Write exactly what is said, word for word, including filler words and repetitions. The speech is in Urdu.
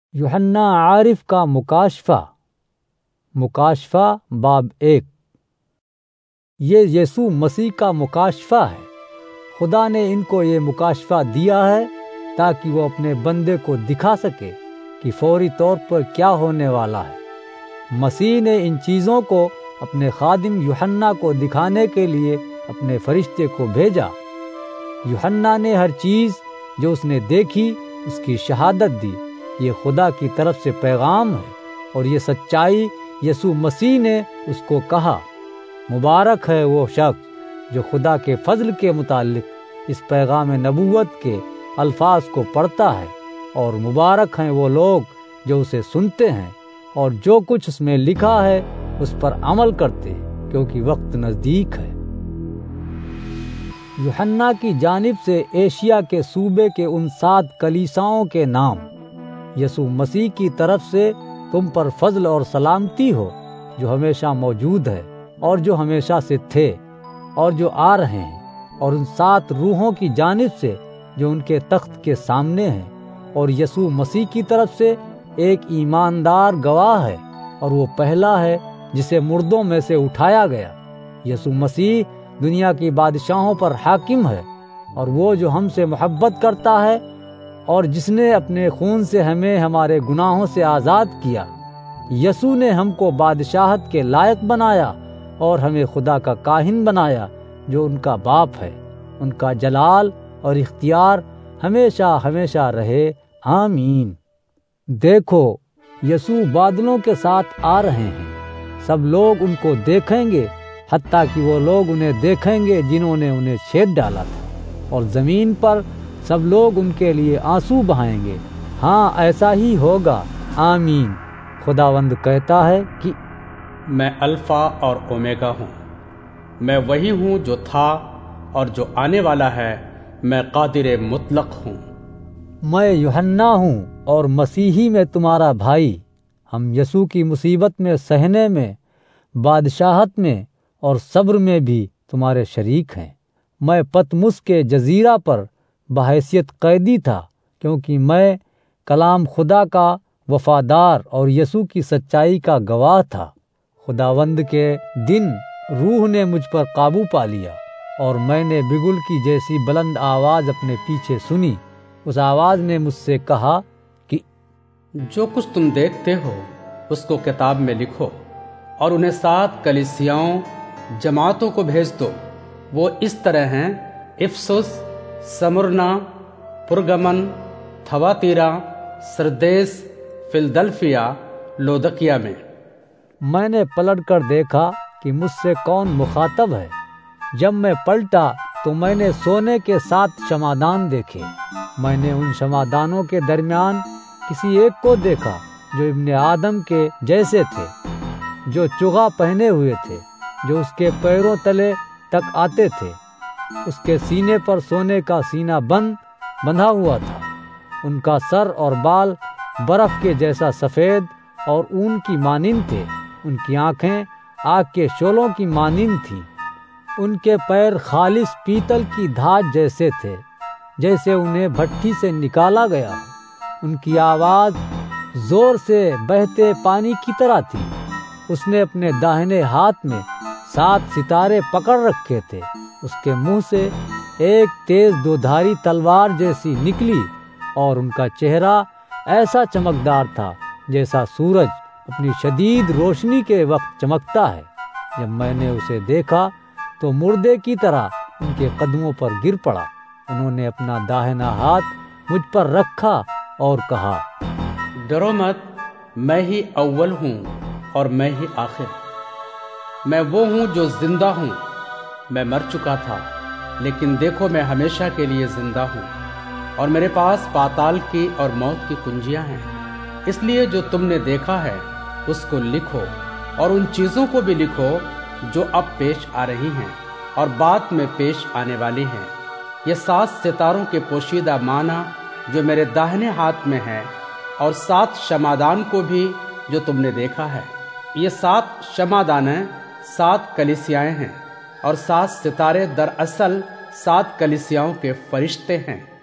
یوحنا عارف کا مکاشفہ مکاشفہ باب ایک۔ یہ یسوع مسیح کا مکاشفہ ہے۔ خدا نے ان کو یہ مکاشفہ دیا ہے تاکہ وہ اپنے بندے کو دکھا سکے کہ فوری طور پر کیا ہونے والا ہے۔ مسیح نے ان چیزوں کو اپنے خادم یوحنا کو دکھانے کے لیے اپنے فرشتے کو بھیجا۔ یوحنا نے ہر چیز جو اس نے دیکھی اس کی شہادت دی۔ یہ خدا کی طرف سے پیغام ہے اور یہ سچائی یسوع مسیح نے اس کو کہا۔ مبارک ہے وہ شخص جو خدا کے فضل کے متعلق اس پیغام نبوت کے الفاظ کو پڑھتا ہے، اور مبارک ہیں وہ لوگ جو اسے سنتے ہیں اور جو کچھ اس میں لکھا ہے اس پر عمل کرتے ہیں، کیونکہ وقت نزدیک ہے۔ یوحنا کی جانب سے ایشیا کے صوبے کے ان سات کلیساؤں کے نام۔ یسوع مسیح کی طرف سے تم پر فضل اور سلامتی ہو، جو ہمیشہ موجود ہے اور جو ہمیشہ سے تھے اور جو آ رہے ہیں، اور ان سات روحوں کی جانب سے جو ان کے تخت کے سامنے ہیں، اور یسوع مسیح کی طرف سے ایک ایماندار گواہ ہے، اور وہ پہلا ہے جسے مردوں میں سے اٹھایا گیا۔ یسوع مسیح دنیا کی بادشاہوں پر حاکم ہے، اور وہ جو ہم سے محبت کرتا ہے اور جس نے اپنے خون سے ہمیں ہمارے گناہوں سے آزاد کیا۔ یسوع نے ہم کو بادشاہت کے لائق بنایا اور ہمیں خدا کا کاہن بنایا جو ان کا باپ ہے۔ ان کا جلال اور اختیار ہمیشہ ہمیشہ رہے، آمین۔ دیکھو، یسوع بادلوں کے ساتھ آ رہے ہیں۔ سب لوگ ان کو دیکھیں گے، حتیٰ کہ وہ لوگ انہیں دیکھیں گے جنہوں نے انہیں چھید ڈالا تھا، اور زمین پر سب لوگ ان کے لیے آنسو بہائیں گے۔ ہاں، ایسا ہی ہوگا، آمین۔ خداوند کہتا ہے کہ میں الفا اور اومیگا ہوں، میں وہی ہوں جو تھا اور جو آنے والا ہے، میں قادر مطلق ہوں۔ میں یوحنا ہوں اور مسیحی میں تمہارا بھائی۔ ہم یسوع کی مصیبت میں سہنے میں، بادشاہت میں اور صبر میں بھی تمہارے شریک ہیں۔ میں پتمس کے جزیرہ پر بحیثیت قیدی تھا، کیونکہ میں کلام خدا کا وفادار اور یسوع کی سچائی کا گواہ تھا۔ خداوند کے دن روح نے مجھ پر قابو پا لیا، اور میں نے بگل کی جیسی بلند آواز اپنے پیچھے سنی۔ اس آواز نے مجھ سے کہا کہ جو کچھ تم دیکھتے ہو اس کو کتاب میں لکھو، اور انہیں سات کلیسیاؤں جماعتوں کو بھیج دو۔ وہ اس طرح ہیں: افسس، سمرنا، پرگمن، تھواتیرا، سردیس، فلدلفیا، لودقیہ میں۔ میں نے پلٹ کر دیکھا کہ مجھ سے کون مخاطب ہے۔ جب میں پلٹا تو میں نے سونے کے سات شمعدان دیکھے۔ میں نے ان شمعدانوں کے درمیان کسی ایک کو دیکھا جو ابن آدم کے جیسے تھے، جو چغا پہنے ہوئے تھے، جو اس کے پیروں تلے تک آتے تھے۔ اس کے سینے پر سونے کا سینہ بند بندھا ہوا تھا۔ ان کا سر اور بال برف کے جیسا سفید اور اون کی مانند تھے۔ ان کی آنکھیں آگ کے شعلوں کی مانند تھیں۔ ان کے پیر خالص پیتل کی دھاج جیسے تھے، جیسے انہیں بھٹی سے نکالا گیا ہو۔ ان کی آواز زور سے بہتے پانی کی طرح تھی۔ اس نے اپنے داہنے ہاتھ میں سات ستارے پکڑ رکھے تھے۔ اس کے منہ سے ایک تیز دودھاری تلوار جیسی نکلی، اور ان کا چہرہ ایسا چمکدار تھا جیسا سورج اپنی شدید روشنی کے وقت چمکتا ہے۔ جب میں نے اسے دیکھا تو مردے کی طرح ان کے قدموں پر گر پڑا۔ انہوں نے اپنا داہنا ہاتھ مجھ پر رکھا اور کہا، ڈرو مت، میں ہی اول ہوں اور میں ہی آخر۔ میں وہ ہوں جو زندہ ہوں۔ میں مر چکا تھا، لیکن دیکھو میں ہمیشہ کے لیے زندہ ہوں، اور میرے پاس پاتال کی اور موت کی کنجیاں ہیں۔ اس لیے جو تم نے دیکھا ہے اس کو لکھو، اور ان چیزوں کو بھی لکھو جو اب پیش آ رہی ہیں اور بعد میں پیش آنے والی ہیں۔ یہ سات ستاروں کے پوشیدہ معنی جو میرے داہنے ہاتھ میں ہے، اور سات شمعدان کو بھی جو تم نے دیکھا ہے۔ یہ سات شمعدانیں سات کلیسیائیں ہیں، اور سات ستارے دراصل سات کلیسیاؤں کے فرشتے ہیں۔